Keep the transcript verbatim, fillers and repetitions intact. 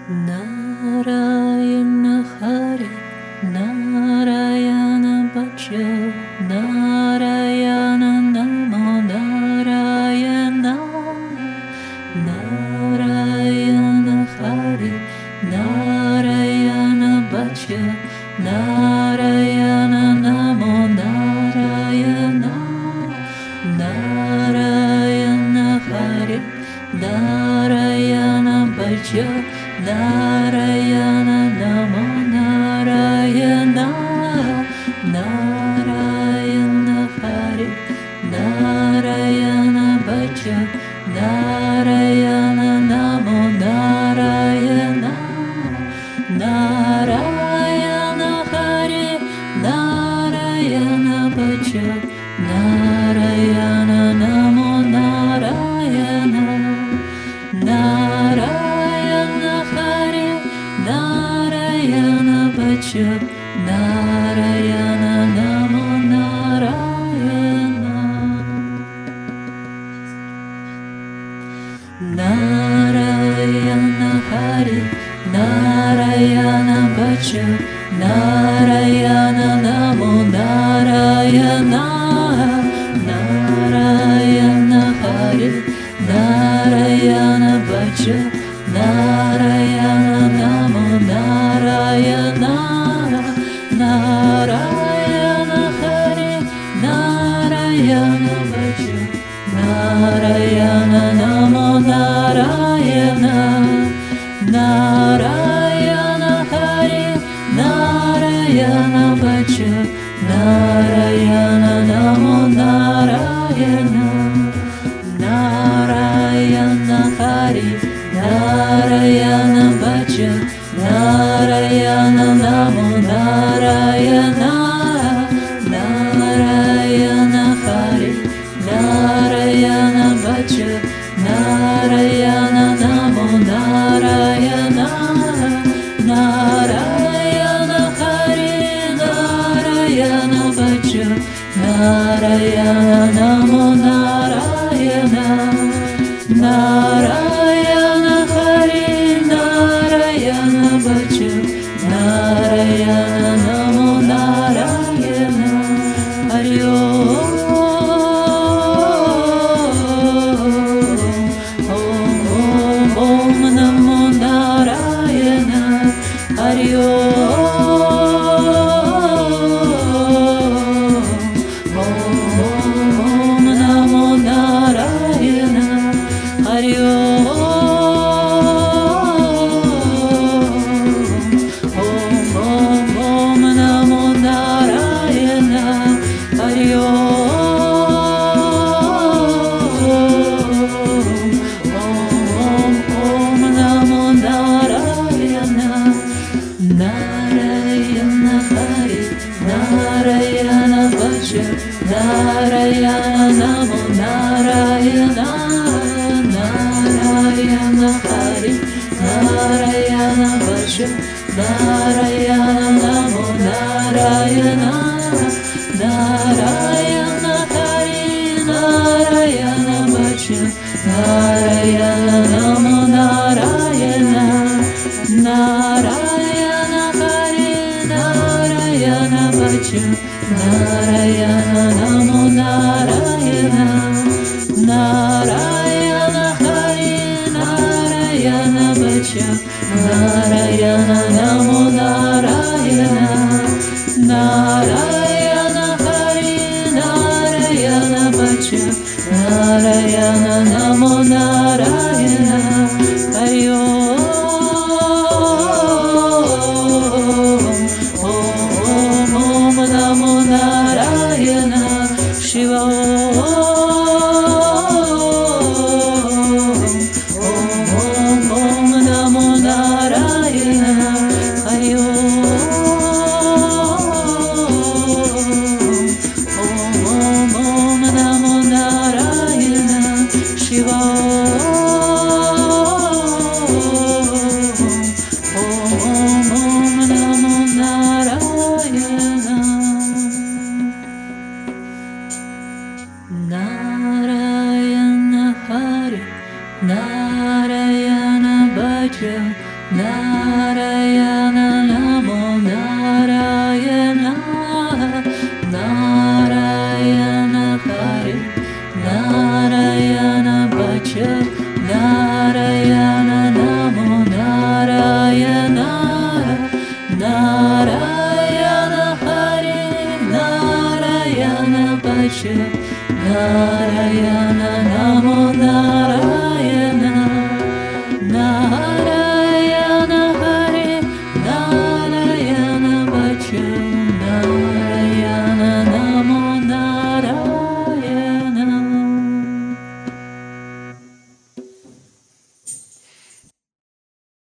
Narayana Hari, Narayana Bhajo, Narayana Namo Narayana, Narayana Hari, Narayana Bhajo, Narayana Namo Narayana, Narayana Hari, Narayana Bhajo, Narayana Namo Narayana, Narayana Hari, Narayana Bhajo, Narayana Namo Narayana, Narayana Hari, Narayana Bhajo, Narayana Namo Narayana, Narayana Hari, Narayana Bhajo, Narayana Namo Narayana, Narayana Hari, Narayana Bhajo, Narayana Namo Narayana, Narayana Hari, Narayana Bhajo, Narayana Namo Narayana, Narayana Hari, Narayana Bhajo, Narayana Namo Narayana, Narayana Hari, Narayana Bhajo, Narayana Namo Narayana, Narayana Hari, Narayana Bhajo, Narayana Namo Narayana, Narayana Hari, Narayana Bhajo, Narayana Namo Narayana, Narayana Hari, Narayana Bhajo, Narayana Namo Narayana, Narayana Hari, Narayana Bhajo, Narayana Namo Narayana, Hari Om, Om Om Namo Narayana, Hari Om, Om Namo Narayana, Hari Om, Om Namo Narayana, Hari Om, Om Namo Narayana, Narayana Hari, Narayana Bhajo, Narayana Namo Narayana, Narayana Hari, Narayana Bhajo, Narayana Namo Narayana, Narayana Hari, Narayana Bhajo, Narayana Namo Narayana, Narayana Hari, Narayana Bhajo, Narayana Namo Narayana, Narayana Hari, Narayana Bhajo, Narayana Namo Narayana, Narayana Hari, Narayana Bhajo, Narayana Namo Narayana, Hari Om, Om Om Namo Narayana, Shiva Om. Narayana